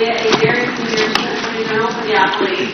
get a very clear Attorney General for the appellate.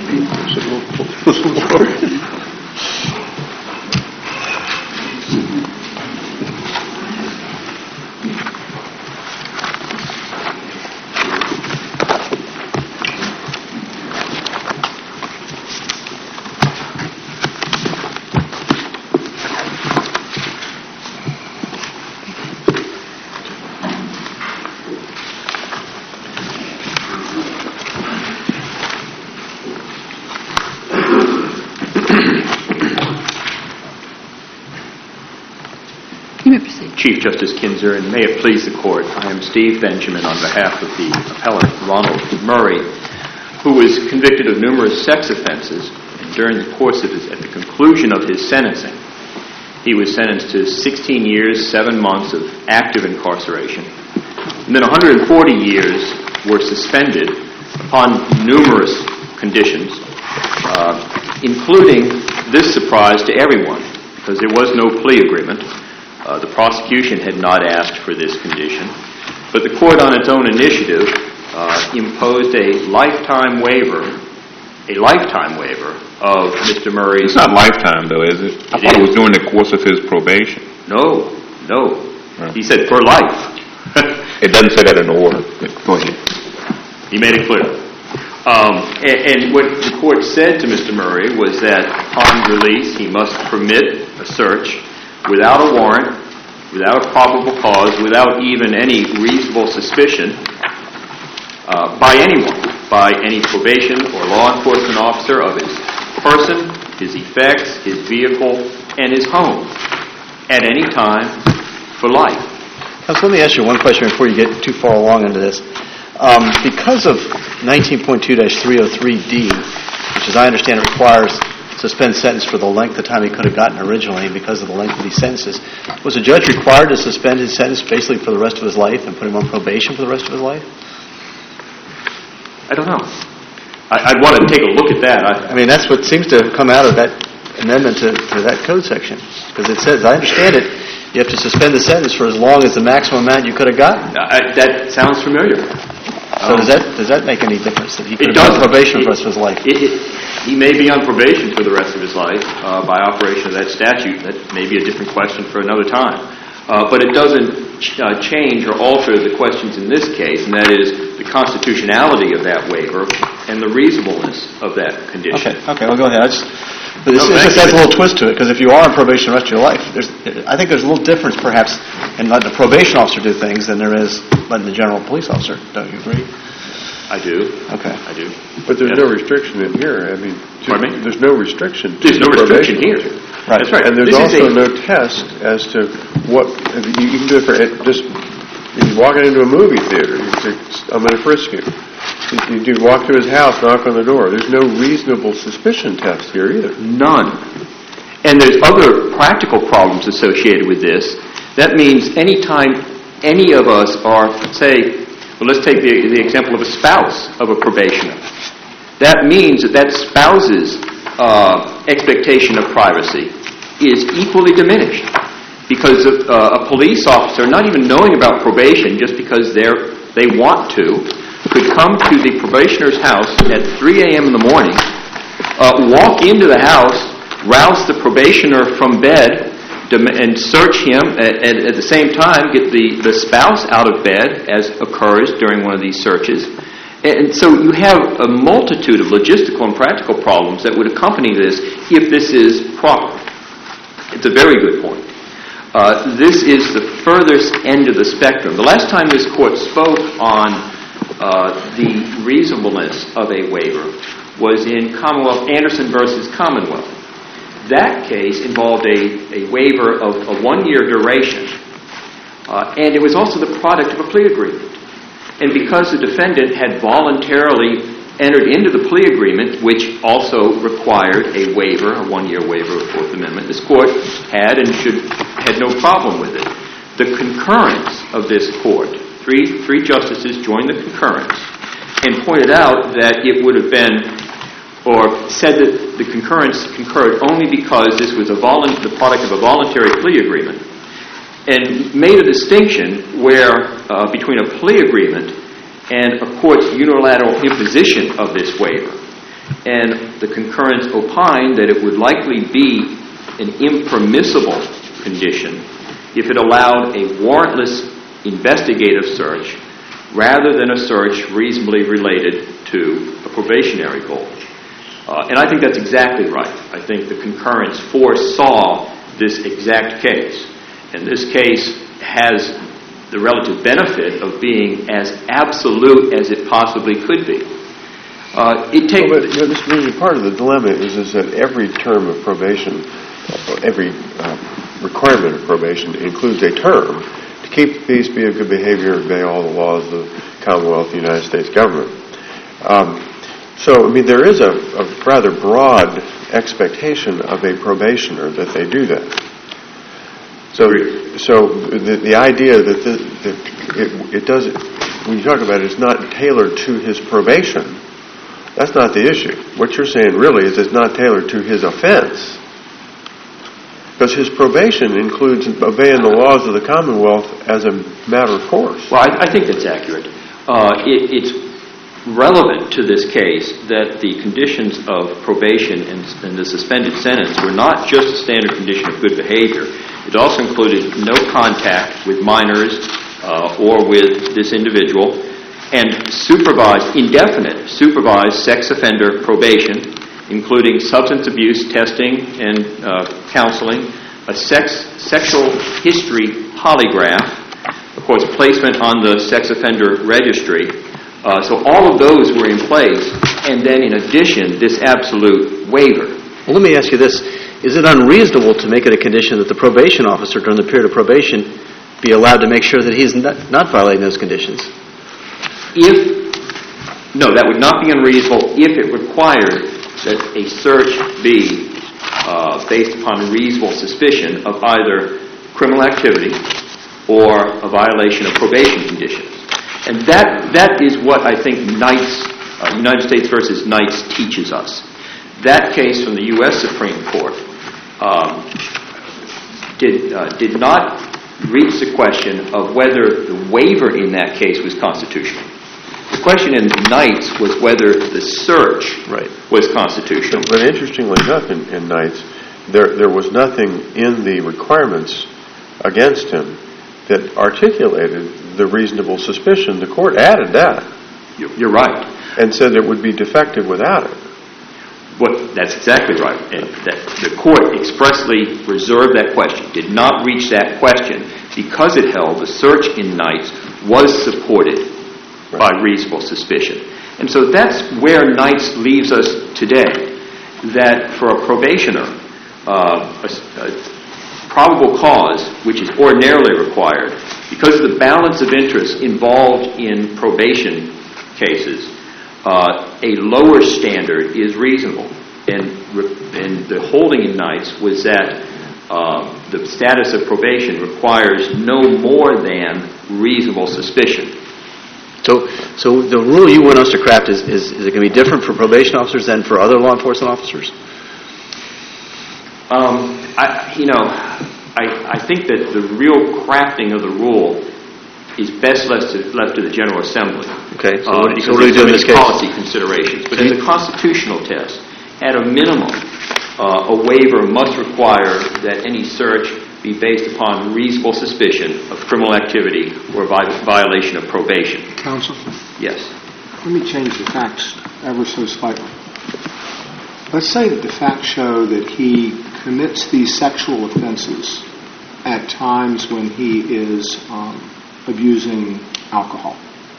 Chief Justice Kinzer, and may it please the Court, I am Steve Benjamin on behalf of the appellant Ronald Murray, who was convicted of numerous sex offenses. During the course of at the conclusion of his sentencing, he was sentenced to 16 years, 7 months of active incarceration. And then 140 years were suspended upon numerous conditions, including this surprise to everyone, because there was no plea agreement. The prosecution had not asked for this condition, but the court on its own initiative imposed a lifetime waiver of Mr. Murray's... It's not lifetime, though, is it? I thought it was during the course of his probation. No. Right. He said for life. It doesn't say that in the order. Go ahead. He made it clear. And what the court said to Mr. Murray was that upon release, he must permit a search without a warrant, without a probable cause, without even any reasonable suspicion by anyone, by any probation or law enforcement officer of his person, his effects, his vehicle, and his home at any time for life. So let me ask you one question before you get too far along into this. Because of 19.2-303D, which as I understand it requires suspend sentence for the length of time he could have gotten originally, and because of the length of these sentences, was a judge required to suspend his sentence basically for the rest of his life and put him on probation for the rest of his life? I don't know. I'd want to take a look at that. I mean, that's what seems to come out of that amendment to that code section, because it says, I understand it, you have to suspend the sentence for as long as the maximum amount you could have gotten. That sounds familiar. So does that make any difference that he could have been on probation for the rest of his life? He may be on probation for the rest of his life by operation of that statute. That may be a different question for another time. But it doesn't change or alter the questions in this case, and that is the constitutionality of that waiver and the reasonableness of that condition. Okay, well, go ahead. This just adds a little twist to it, because if you are on probation the rest of your life, I think there's a little difference perhaps in letting the probation officer do things than there is letting the general police officer. Don't you agree? I do. Okay. I do. But there's no restriction in here. I mean, pardon me? There's no restriction. There's no restriction here. Right. That's right. And there's also no test as to what you can do it for. Just you walking into a movie theater, you say, "I'm going to frisk you." You walk to his house, knock on the door. There's no reasonable suspicion test here either. None. And there's other practical problems associated with this. That means any time any of us are, say, well, let's take the example of a spouse of a probationer. That means that spouse's expectation of privacy is equally diminished, because a police officer, not even knowing about probation, just because they want to, could come to the probationer's house at 3 a.m. in the morning, walk into the house, rouse the probationer from bed, and search him, and at the same time get the spouse out of bed, as occurs during one of these searches. And so you have a multitude of logistical and practical problems that would accompany this if this is proper. It's a very good point. This is the furthest end of the spectrum. The last time this court spoke on the reasonableness of a waiver was in Commonwealth Anderson versus Commonwealth. That case involved a waiver of a 1-year duration, and it was also the product of a plea agreement. And because the defendant had voluntarily entered into the plea agreement, which also required a waiver, a 1-year waiver of the Fourth Amendment, this court had no problem with it. The concurrence of this court, three justices joined the concurrence and pointed out that it would have been, or said that the concurrence concurred only because this was the product of a voluntary plea agreement, and made a distinction where between a plea agreement and a court's unilateral imposition of this waiver. And the concurrence opined that it would likely be an impermissible condition if it allowed a warrantless investigative search rather than a search reasonably related to a probationary goal. And I think that's exactly right. I think the concurrence foresaw this exact case. And this case has the relative benefit of being as absolute as it possibly could be. Part of the dilemma is that every term of probation, every requirement of probation includes a term to keep the peace, be of good behavior, obey all the laws of the Commonwealth of the United States government. There is a rather broad expectation of a probationer that they do that. So the idea that it doesn't, when you talk about it, it's not tailored to his probation, that's not the issue. What you're saying really is it's not tailored to his offense. Because his probation includes obeying the laws of the Commonwealth as a matter of course. Well, I think that's accurate. It's relevant to this case that the conditions of probation and the suspended sentence were not just a standard condition of good behavior. It also included no contact with minors or with this individual, and indefinite supervised sex offender probation, including substance abuse testing and counseling, a sexual history polygraph, of course, placement on the sex offender registry. So all of those were in place, and then in addition, this absolute waiver. Well, let me ask you this. Is it unreasonable to make it a condition that the probation officer during the period of probation be allowed to make sure that he's not violating those conditions? No, that would not be unreasonable if it required that a search be based upon reasonable suspicion of either criminal activity or a violation of probation conditions. And that is what I think United States versus Knights teaches us. That case from the U.S. Supreme Court did not reach the question of whether the waiver in that case was constitutional. The question in Knights was whether the search was constitutional. But interestingly enough, in Knights, there was nothing in the requirements against him that articulated the reasonable suspicion. The court added that. You're right. And said it would be defective without it. Well, that's exactly right. And the court expressly reserved that question, did not reach that question, because it held the search in Knights was supported by reasonable suspicion. And so that's where Knights leaves us today, that for a probationer, probable cause, which is ordinarily required, because of the balance of interest involved in probation cases, a lower standard is reasonable. And the holding in Knights was that the status of probation requires no more than reasonable suspicion. So the rule you want us to craft is it going to be different for probation officers than for other law enforcement officers? I think that the real crafting of the rule is best left to the General Assembly. Okay. So because what do we do in this case? Policy considerations. But in the constitutional test, at a minimum, a waiver must require that any search be based upon reasonable suspicion of criminal activity or violation of probation. Counsel? Yes. Let me change the facts ever so slightly. Let's say that the facts show that he commits these sexual offenses at times when he is abusing alcohol.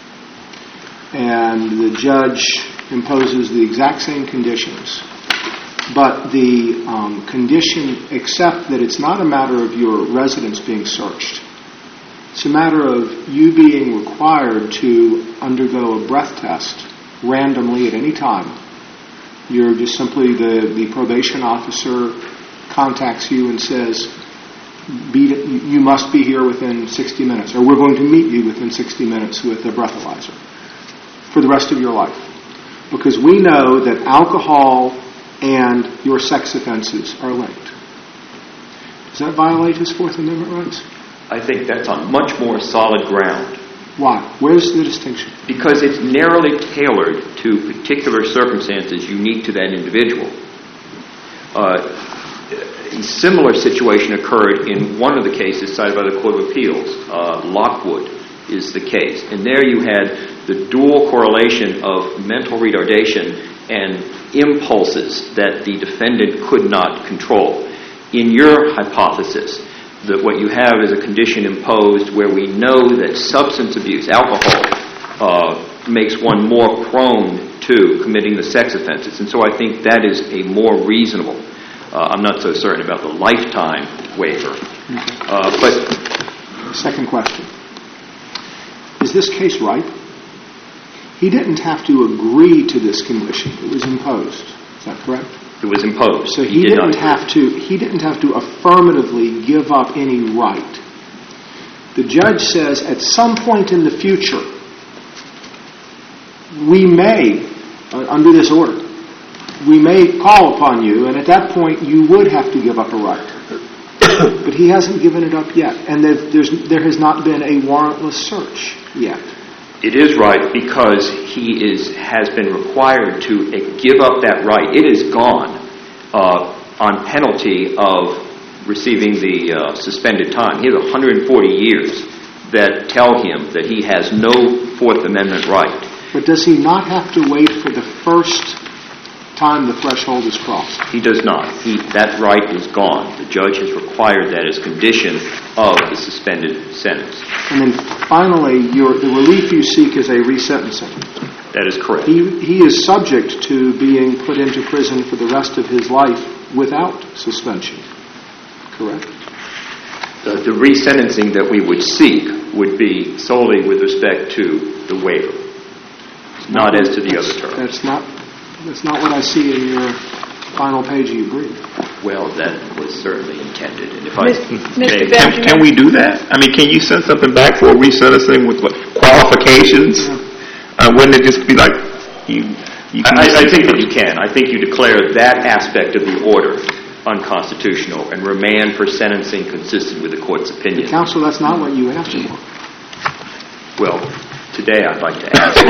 And the judge imposes the exact same conditions. But the condition, except that it's not a matter of your residence being searched. It's a matter of you being required to undergo a breath test randomly at any time. You're just simply, the probation officer contacts you and says, you must be here within 60 minutes, or we're going to meet you within 60 minutes with a breathalyzer for the rest of your life. Because we know that alcohol and your sex offenses are linked. Does that violate his Fourth Amendment rights? I think that's on much more solid ground Why? Where's the distinction? Because it's narrowly tailored to particular circumstances unique to that individual. A similar situation occurred in one of the cases cited by the Court of Appeals. Lockwood is the case. And there you had the dual correlation of mental retardation and impulses that the defendant could not control. In your hypothesis, that what you have is a condition imposed where we know that substance abuse, alcohol, makes one more prone to committing the sex offenses. And so I think that is a more reasonable. I'm not so certain about the lifetime waiver. But second question. Is this case ripe? He didn't have to agree to this condition. It was imposed. Is that correct? It was imposed. So he didn't have to affirmatively give up any right. The judge says at some point in the future, we may, under this order, we may call upon you, and at that point you would have to give up a right. But he hasn't given it up yet, and there has not been a warrantless search yet. It is right because he has been required to give up that right. It is gone on penalty of receiving the suspended time. He has 140 years that tell him that he has no Fourth Amendment right. But does he not have to wait for the first time the threshold is crossed? He does not. That right is gone. The judge has required that as condition of the suspended sentence. And then finally, the relief you seek is a resentencing. That is correct. He is subject to being put into prison for the rest of his life without suspension. Correct? The resentencing that we would seek would be solely with respect to the waiver, not as to the other terms. That's not what I see in your final page of your brief. Well, that was certainly intended. And if Mr. Benjamin, Can we do that? I mean, can you send something back for a resentencing with qualifications? Wouldn't it just be like I think that you can. I think you declare that aspect of the order unconstitutional and remand for sentencing consistent with the court's opinion. Counsel, that's not what you asked for. Well, today I'd like to ask.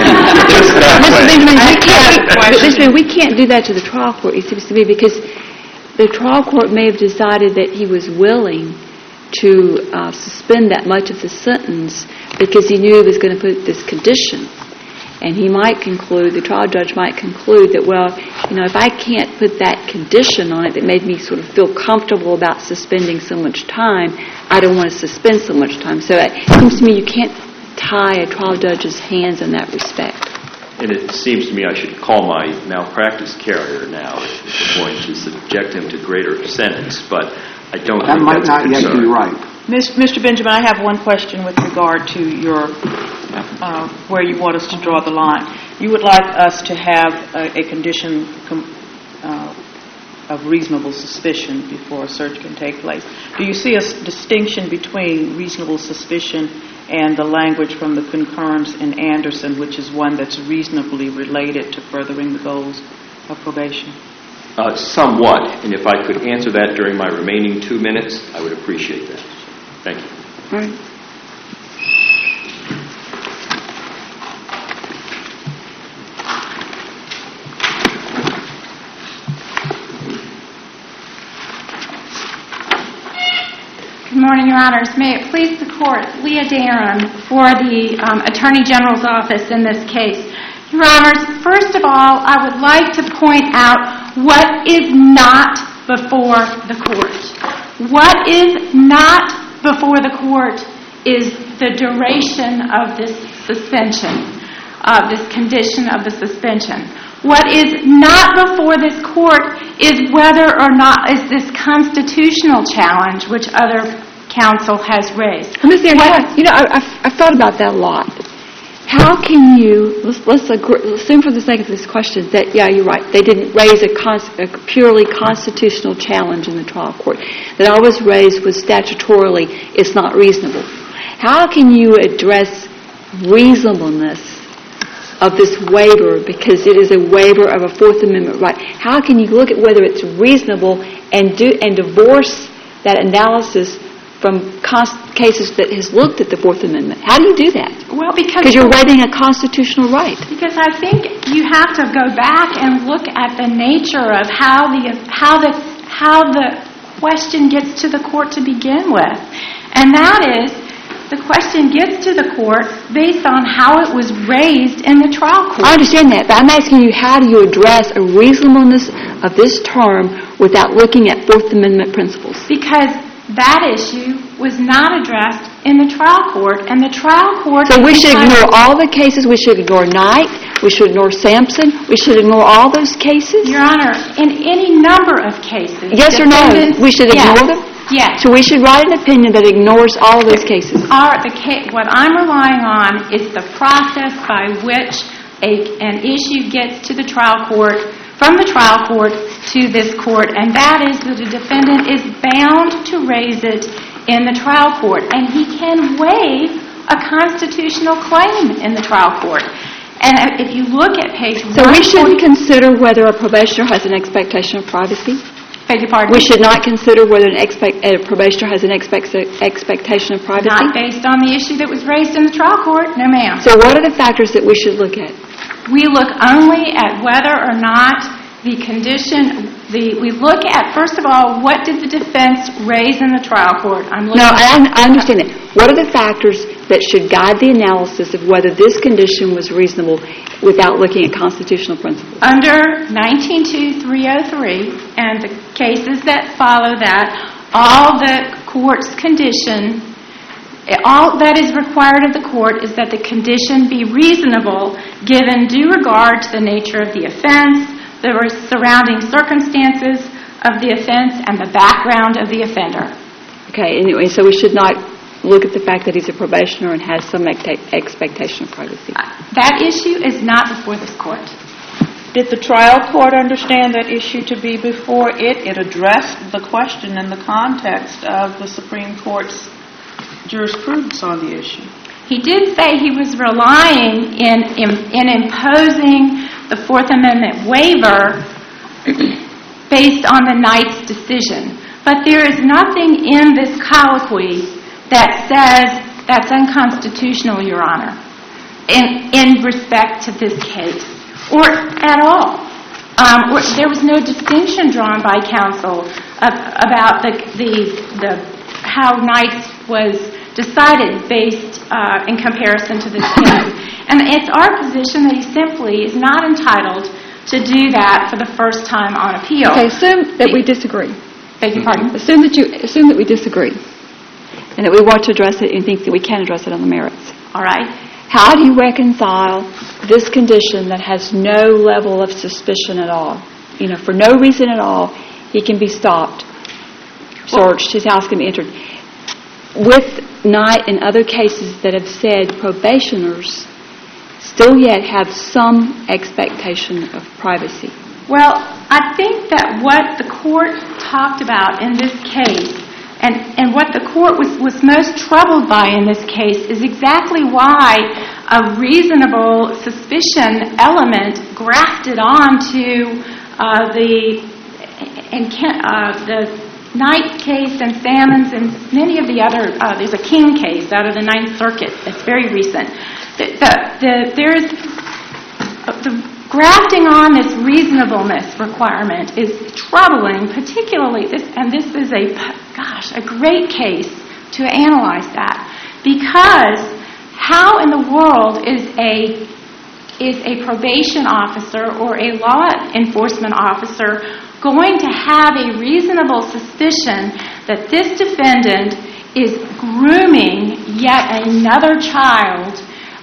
Mr. Benjamin, we can't do that to the trial court, it seems to me, because the trial court may have decided that he was willing to suspend that much of the sentence because he knew he was going to put this condition. And he might conclude, the trial judge might conclude that, well, if I can't put that condition on it that made me sort of feel comfortable about suspending so much time, I don't want to suspend so much time. So it seems to me you can't tie a trial judge's hands in that respect. And it seems to me I should call my malpractice carrier now if I'm going to subject him to greater sentence, but I don't think that's a concern. That might not yet be right. Mr. Benjamin, I have one question with regard to your where you want us to draw the line. You would like us to have a condition of reasonable suspicion before a search can take place. Do you see a distinction between reasonable suspicion and the language from the concurrence in Anderson, which is one that's reasonably related to furthering the goals of probation? Somewhat, and if I could answer that during my remaining 2 minutes, I would appreciate that. Thank you. All right. Good morning, Your Honors. May it please the Court, Leah Daron for the Attorney General's office in this case. Your Honors, first of all, I would like to point out what is not before the Court. What is not before the Court is the duration of this suspension, this condition of the suspension. What is not before this Court is whether or not is this constitutional challenge which other counsel has raised. I've thought about that a lot. How can you, let's assume for the sake of this question that, yeah, you're right, they didn't raise a purely constitutional challenge in the trial court. That all was raised was statutorily, it's not reasonable. How can you address reasonableness of this waiver because it is a waiver of a Fourth Amendment right? How can you look at whether it's reasonable and divorce that analysis cases that has looked at the Fourth Amendment. How do you do that? Well, Because you're waiving a constitutional right. Because I think you have to go back and look at the nature of how the question gets to the court to begin with. And that is, the question gets to the court based on how it was raised in the trial court. I understand that, but I'm asking you, how do you address a reasonableness of this term without looking at Fourth Amendment principles? Because that issue was not addressed in the trial court, and the trial court... So we should ignore all the cases? We should ignore Knight? We should ignore Sampson? We should ignore all those cases? Your Honor, in any number of cases... Yes or no? We should ignore them? Yes. So we should write an opinion that ignores all of those cases? What I'm relying on is the process by which an issue gets to the trial court, from the trial court to this court, and that is that a defendant is bound to raise it in the trial court, and he can waive a constitutional claim in the trial court. And if you look at page 1... So we shouldn't consider whether a probationer has an expectation of privacy? Beg your pardon? We should not consider whether a probationer has an expectation of privacy? Not based on the issue that was raised in the trial court, no ma'am. So what are the factors that we should look at? We look only at whether or not the condition... we look at, first of all, what did the defense raise in the trial court? I understand that. What are the factors that should guide the analysis of whether this condition was reasonable without looking at constitutional principles? Under 19-2-303 and the cases that follow that, all the court's condition, all that is required of the court is that the condition be reasonable given due regard to the nature of the offense, the surrounding circumstances of the offense, and the background of the offender. Okay, anyway, so we should not look at the fact that he's a probationer and has some expectation of privacy. That issue is not before this court. Did the trial court understand that issue to be before it? It addressed the question in the context of the Supreme Court's jurisprudence on the issue. He did say he was relying in imposing the Fourth Amendment waiver based on the Knight's decision. But there is nothing in this colloquy that says that's unconstitutional, Your Honor, in respect to this case, or at all. There was no distinction drawn by counsel about how Knight's was decided based in comparison to this case. And it's our position that he simply is not entitled to do that for the first time on appeal. Okay, assume that we disagree. Beg your pardon? Assume that we disagree, and that we want to address it and think that we can address it on the merits. All right. How do you reconcile this condition that has no level of suspicion at all? For no reason at all, he can be stopped, searched, his house can be entered, with Knight and other cases that have said probationers still yet have some expectation of privacy? Well, I think that what the court talked about in this case, and what the court was most troubled by in this case, is exactly why a reasonable suspicion element grafted onto the Knight case and Salmons and many of the other, there's a King case out of the Ninth Circuit that's very recent. There's the grafting on this reasonableness requirement is troubling, particularly this is a great case to analyze that, because how in the world is a probation officer or a law enforcement officer going to have a reasonable suspicion that this defendant is grooming yet another child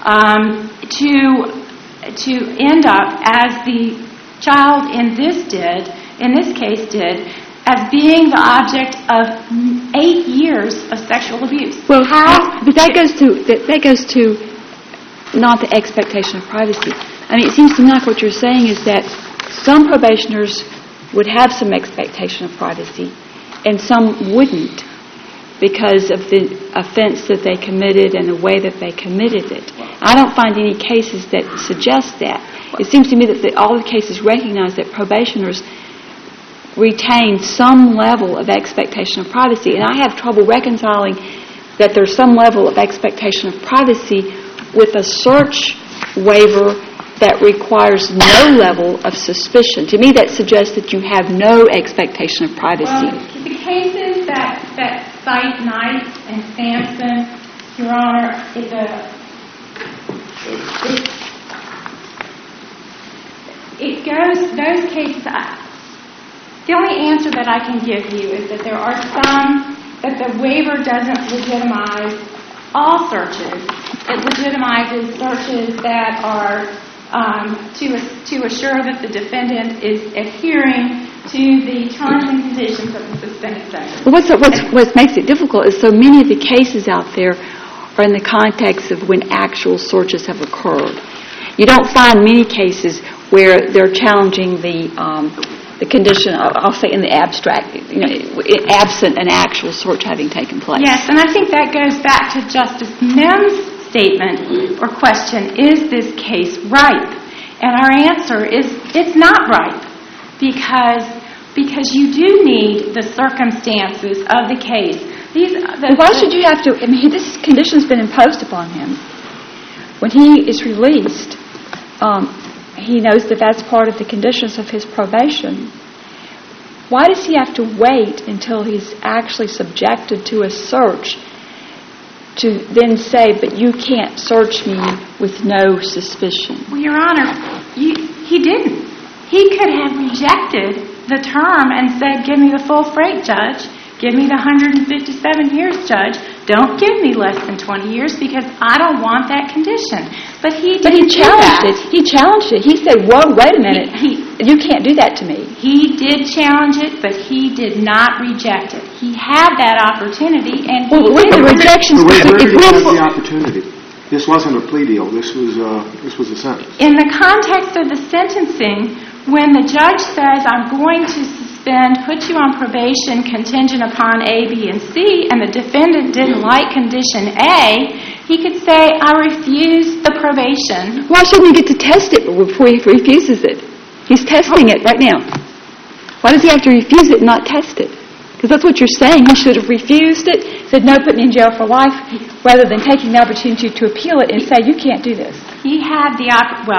to end up as the child in this case did, as being the object of 8 years of sexual abuse? Well, but that goes to not the expectation of privacy. I mean, it seems to me like what you're saying is that some probationers would have some expectation of privacy, and some wouldn't, because of the offense that they committed and the way that they committed it. I don't find any cases that suggest that. It seems to me that all the cases recognize that probationers retain some level of expectation of privacy. And I have trouble reconciling that there's some level of expectation of privacy with a search waiver that requires no level of suspicion. To me, that suggests that you have no expectation of privacy. Well, the cases that cite Knight and Sampson, Your Honor, those cases, the only answer that I can give you is that there are some that the waiver doesn't legitimize all searches. It legitimizes searches that are to assure that the defendant is adhering to the terms and conditions of the suspended sentence. What makes it difficult is so many of the cases out there are in the context of when actual searches have occurred. You don't find many cases where they're challenging the condition, I'll say in the abstract, absent an actual search having taken place. Yes, and I think that goes back to Justice Mims' statement or question, is this case ripe? And our answer is it's not ripe because you do need the circumstances of the case. Why should you have to, this condition's been imposed upon him. When he is released, he knows that that's part of the conditions of his probation. Why does he have to wait until he's actually subjected to a search to then say, but you can't search me with no suspicion? Well, Your Honor, he didn't. He could have rejected the term and said, give me the full freight, Judge. Give me the 157 years, Judge. Don't give me less than 20 years because I don't want that condition. But he challenged it. He challenged it. He said, whoa, wait a minute. You can't do that to me. He did challenge it, but he did not reject it. He had that opportunity, and the rejections. Where did he have the opportunity? This wasn't a plea deal. This was a sentence. In the context of the sentencing, when the judge says, I'm going to put you on probation contingent upon A, B, and C, and the defendant didn't like condition A, he could say, I refuse the probation. Why shouldn't he get to test it before he refuses it? He's testing it right now. Why does he have to refuse it and not test it? Because that's what you're saying. He should have refused it, said, no, put me in jail for life, rather than taking the opportunity to appeal it and say, you can't do this. He had the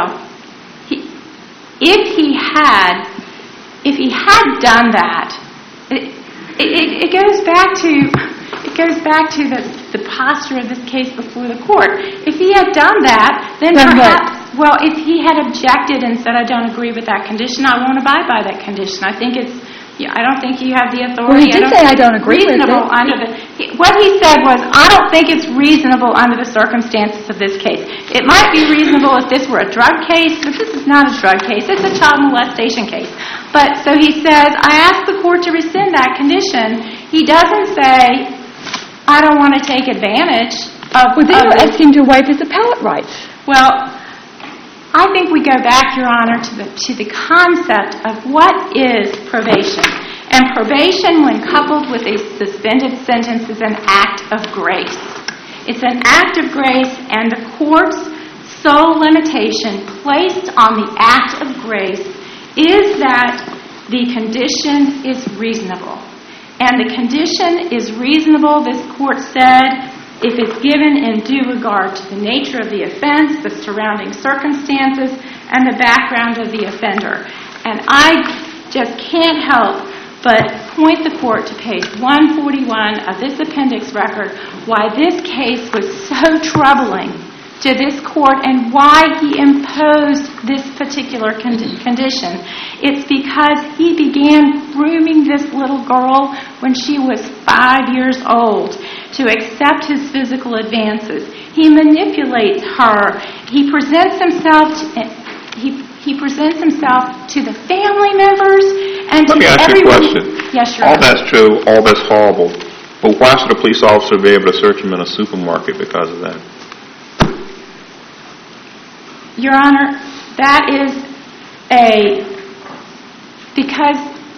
if he had done that, it goes back to the posture of this case before the court. If he had done that, then perhaps, if he had objected and said, I don't agree with that condition, I won't abide by that condition. I don't think you have the authority. Well, he did say, I don't agree with it. What he said was, I don't think it's reasonable under the circumstances of this case. It might be reasonable if this were a drug case, but this is not a drug case. It's a child molestation case. But so he says, I asked the court to rescind that condition. He doesn't say, I don't want to take advantage of... Well, then you're asking to waive his appellate rights. Well, I think we go back, Your Honor, to the concept of what is probation. And probation, when coupled with a suspended sentence, is an act of grace. It's an act of grace, and the court's sole limitation placed on the act of grace is that the condition is reasonable. And the condition is reasonable, this court said, if it's given in due regard to the nature of the offense, the surrounding circumstances, and the background of the offender. And I just can't help but point the court to page 141 of this appendix record why this case was so troubling to this court and why he imposed this particular condition. It's because he began grooming this little girl when she was 5 years old to accept his physical advances. He manipulates her. He presents himself to the family members and to everyone. Let me ask you a question. Yes, Your All Honor. that's true, all that's horrible, but why should a police officer be able to search him in a supermarket because of that? Your Honor, that is because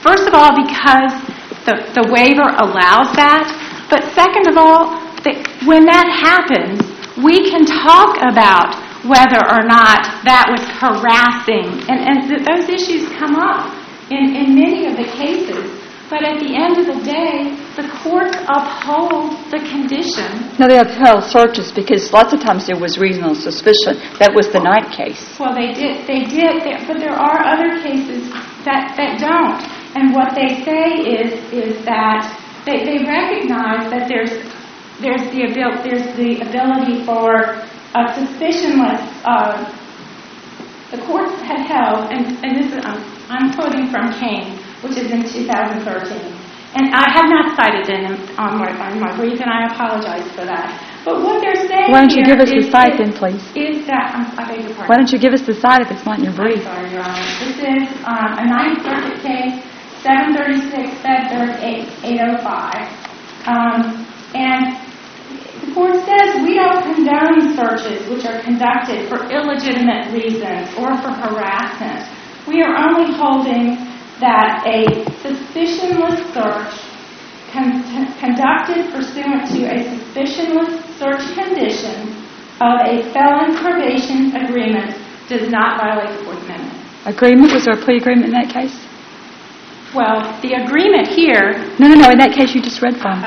the waiver allows that, but second of all, when that happens, we can talk about whether or not that was harassing, and those issues come up in many of the cases. But at the end of the day, the courts uphold the condition. No, they upheld searches because lots of times there was reasonable suspicion. That was the Knight case. Well, they did, but there are other cases that don't. And what they say is that they recognize that there's the ability for a suspicionless. The courts had held, and this is, I'm quoting from King, which is in 2013. And I have not cited it on my brief, and I apologize for that. But what they're saying Why don't you give us here the site then, please? Is that, I beg your pardon. Why don't you give us the site if it's not in your brief? I'm sorry, Your Honor. This is a Ninth Circuit case, 736 Fed 805. And the court says we don't condone searches which are conducted for illegitimate reasons or for harassment. We are only holding that a suspicionless search conducted pursuant to a suspicionless search condition of a felon probation agreement does not violate the Fourth Amendment. Agreement? Was there a plea agreement in that case? Well, the agreement here... No, in that case you just read from.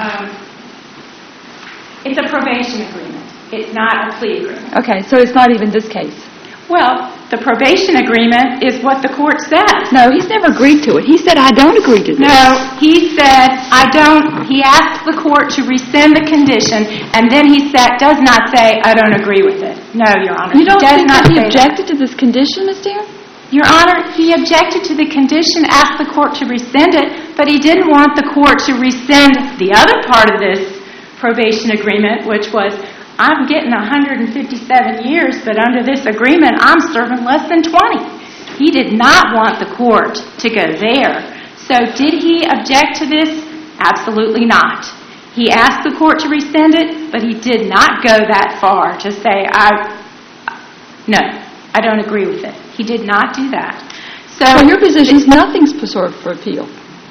It's a probation agreement. It's not a plea agreement. Okay, so it's not even this case. Well, the probation agreement is what the court says. No, he's never agreed to it. He said, I don't agree to this. No, he said, I don't. He asked the court to rescind the condition, and then he does not say, I don't agree with it. No, Your Honor. You don't think that he objected to this condition, Ms. Deere? Your Honor, he objected to the condition, asked the court to rescind it, but he didn't want the court to rescind the other part of this probation agreement, which was, I'm getting 157 years, but under this agreement, I'm serving less than 20. He did not want the court to go there. So did he object to this? Absolutely not. He asked the court to rescind it, but he did not go that far to say, no, I don't agree with it. He did not do that. So your position is nothing's preserved for appeal.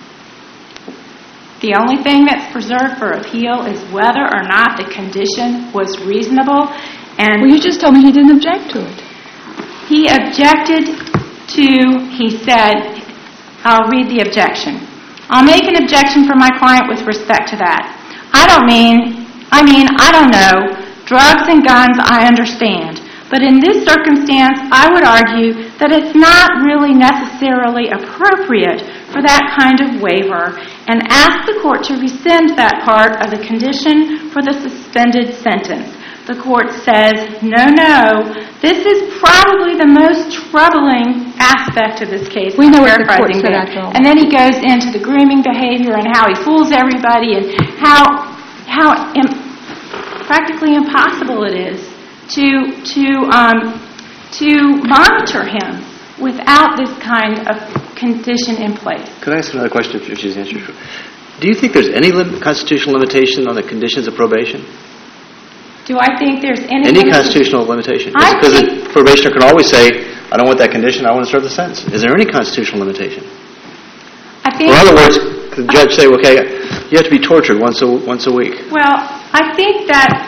The only thing that's preserved for appeal is whether or not the condition was reasonable. And well, you just told me he didn't object to it. He objected to, he said, I'll read the objection. I'll make an objection for my client with respect to that. I don't know. Drugs and guns, I understand. But in this circumstance, I would argue that it's not really necessarily appropriate for that kind of waiver, and ask the court to rescind that part of the condition for the suspended sentence. The court says, no, this is probably the most troubling aspect of this case. We know what the court said after all. And then he goes into the grooming behavior and how he fools everybody and how practically impossible it is to monitor him without this kind of condition in place. Could I ask another question if she's answered? Do you think there's any constitutional limitation on the conditions of probation? Do I think there's any constitutional limitation? Because the probationer can always say, I don't want that condition, I want to serve the sentence. Is there any constitutional limitation? In other words, could the judge say, okay, you have to be tortured once a week? Well, I think that...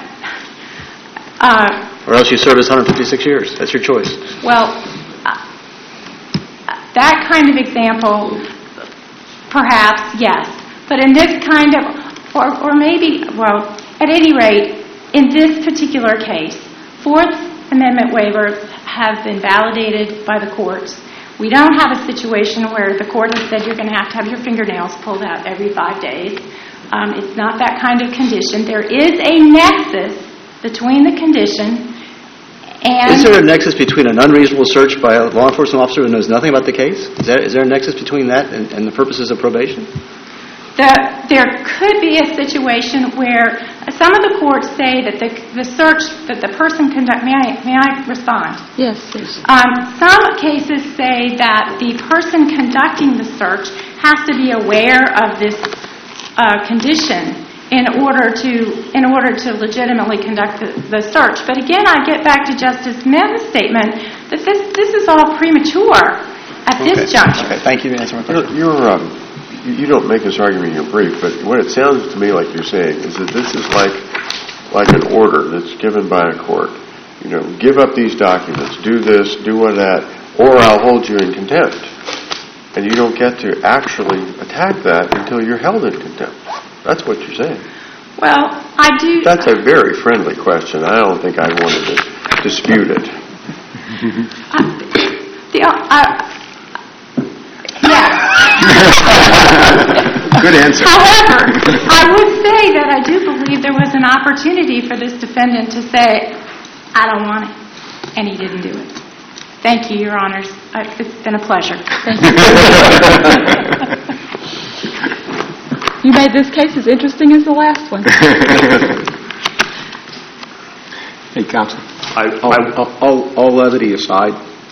or else you serve as 156 years. That's your choice. Well, that kind of example, perhaps, yes. But in this kind of, or maybe, well, at any rate, in this particular case, Fourth Amendment waivers have been validated by the courts. We don't have a situation where the court has said you're going to have your fingernails pulled out every 5 days. It's not that kind of condition. There is a nexus between the condition and... Is there a nexus between an unreasonable search by a law enforcement officer who knows nothing about the case? Is there a nexus between that and the purposes of probation? There could be a situation where some of the courts say that the search that the person conduct. May I respond? Yes, please. Some cases say that the person conducting the search has to be aware of this condition in order to legitimately conduct the search. But again, I get back to Justice Mims' statement that this is all premature at this juncture. Okay, thank you for answering my question. You don't make this argument in your brief, but what it sounds to me like you're saying is that this is like an order that's given by a court. Give up these documents, do this, do that, or I'll hold you in contempt. and you don't get to actually attack that until you're held in contempt. That's what you're saying. Well, I do... That's a very friendly question. I don't think I wanted to dispute it. Good answer. However, I would say that I do believe there was an opportunity for this defendant to say, I don't want it, and he didn't do it. Thank you, Your Honors. It's been a pleasure. Thank you. You made this case as interesting as the last one. Hey, counsel. All levity aside,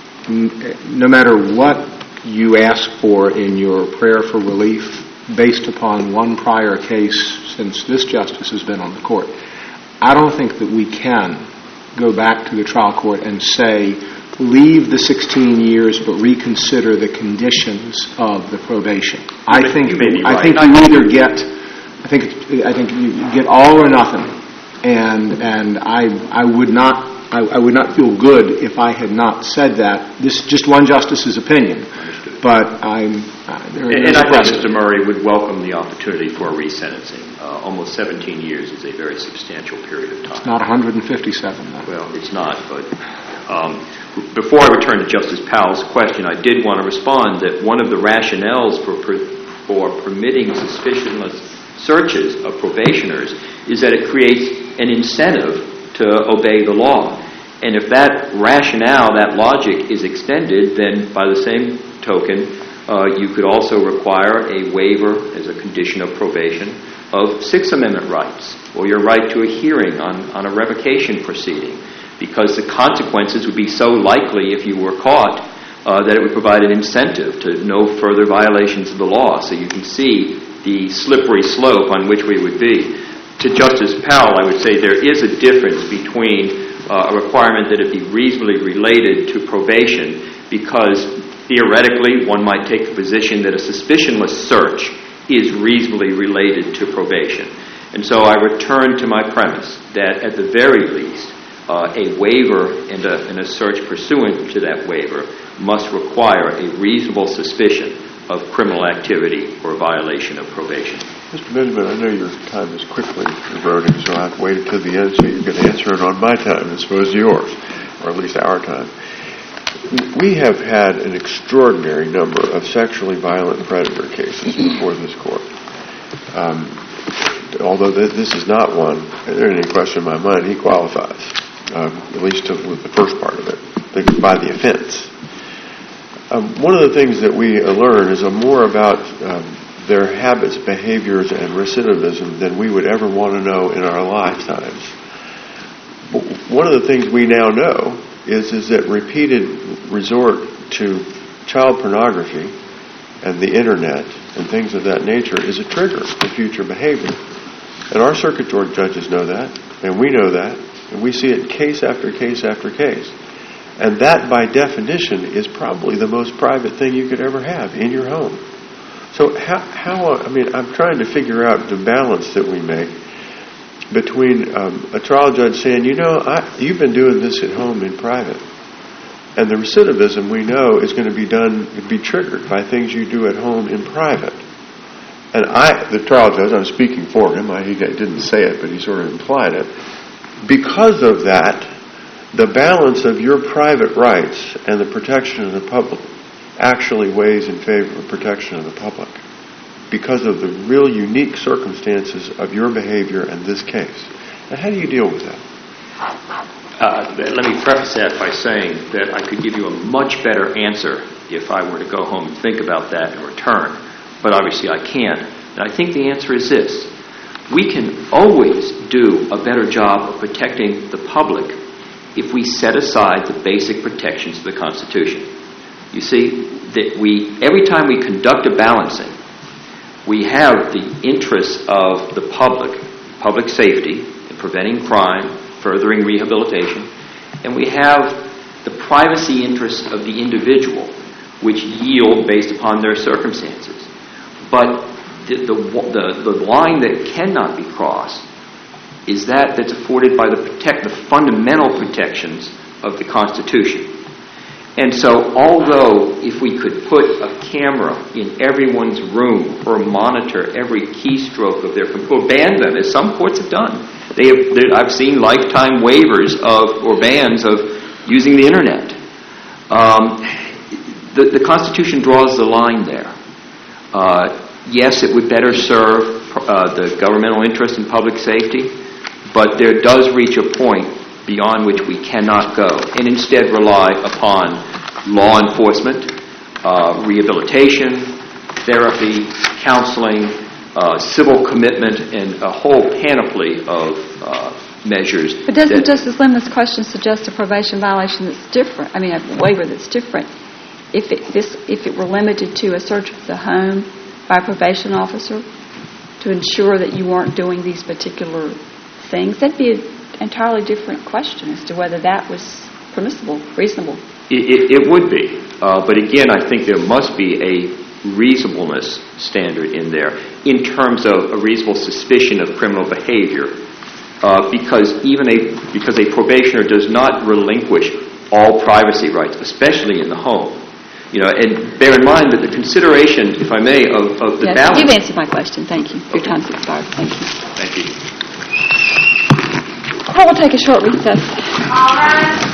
no matter what you ask for in your prayer for relief, based upon one prior case since this justice has been on the court, I don't think that we can go back to the trial court and say, leave the 16 years but reconsider the conditions of the probation. I think you either get, I think you get all or nothing, and I would not feel good if I had not said that. This is just one justice's opinion, but I think Mr. Murray would welcome the opportunity for a resentencing. Almost 17 years is a very substantial period of time. It's not 157, though. Well, it's not, but before I return to Justice Powell's question, I did want to respond that one of the rationales for permitting suspicionless searches of probationers is that it creates an incentive to obey the law. And if that rationale, that logic is extended, then by the same token, you could also require a waiver as a condition of probation of Sixth Amendment rights, or your right to a hearing on a revocation proceeding, because the consequences would be so likely if you were caught that it would provide an incentive to no further violations of the law. So you can see the slippery slope on which we would be. To Justice Powell, I would say there is a difference between a requirement that it be reasonably related to probation, because theoretically one might take the position that a suspicionless search is reasonably related to probation. And so I return to my premise that at the very least, a waiver and a search pursuant to that waiver must require a reasonable suspicion of criminal activity or violation of probation. Mr. Benjamin, I know your time is quickly eroding, so I have to wait until the end so you can answer it on my time as opposed to yours, or at least our time. We have had an extraordinary number of sexually violent predator cases before this court. Although this is not one, there isn't any question in my mind, he qualifies, at least with the first part of it, by the offense. One of the things that we learn is more about their habits, behaviors, and recidivism than we would ever want to know in our lifetimes. One of the things we now know is that repeated resort to child pornography and the internet and things of that nature is a trigger for future behavior. And our circuit court judges know that, and we know that, and we see it case after case after case. And that, by definition, is probably the most private thing you could ever have in your home. So I'm trying to figure out the balance that we make between a trial judge saying, you've been doing this at home in private, and the recidivism we know is going to be triggered by things you do at home in private. And the trial judge, I'm speaking for him, he didn't say it, but he sort of implied it. Because of that, the balance of your private rights and the protection of the public actually weighs in favor of protection of the public because of the real unique circumstances of your behavior in this case. Now, how do you deal with that? Let me preface that by saying that I could give you a much better answer if I were to go home and think about that and return, but obviously I can't. And I think the answer is this. We can always do a better job of protecting the public if we set aside the basic protections of the Constitution. You see, that every time we conduct a balancing, we have the interests of the public safety, in preventing crime, furthering rehabilitation, and we have the privacy interests of the individual, which yield based upon their circumstances. But the line that cannot be crossed is that's afforded by the fundamental protections of the Constitution. And so although if we could put a camera in everyone's room or monitor every keystroke of their computer, or ban them, as some courts have done, I've seen lifetime waivers or bans of using the Internet. The Constitution draws the line there. Yes, it would better serve the governmental interest in public safety, but there does reach a point beyond which we cannot go, and instead rely upon law enforcement, rehabilitation, therapy, counseling, civil commitment, and a whole panoply of measures. But doesn't Justice Lemons' question suggest a probation violation that's different? I mean, a waiver that's different. If it were limited to a search of the home by a probation officer to ensure that you weren't doing these particular things, that'd be an entirely different question as to whether that was permissible, reasonable. It would be. But again, I think there must be a reasonableness standard in there in terms of a reasonable suspicion of criminal behavior, because a probationer does not relinquish all privacy rights, especially in the home. And bear in mind that the consideration, if I may, of the balance... You've answered my question. Thank you. Your time's expired. Thank you. Thank you. I will take a short recess. All right.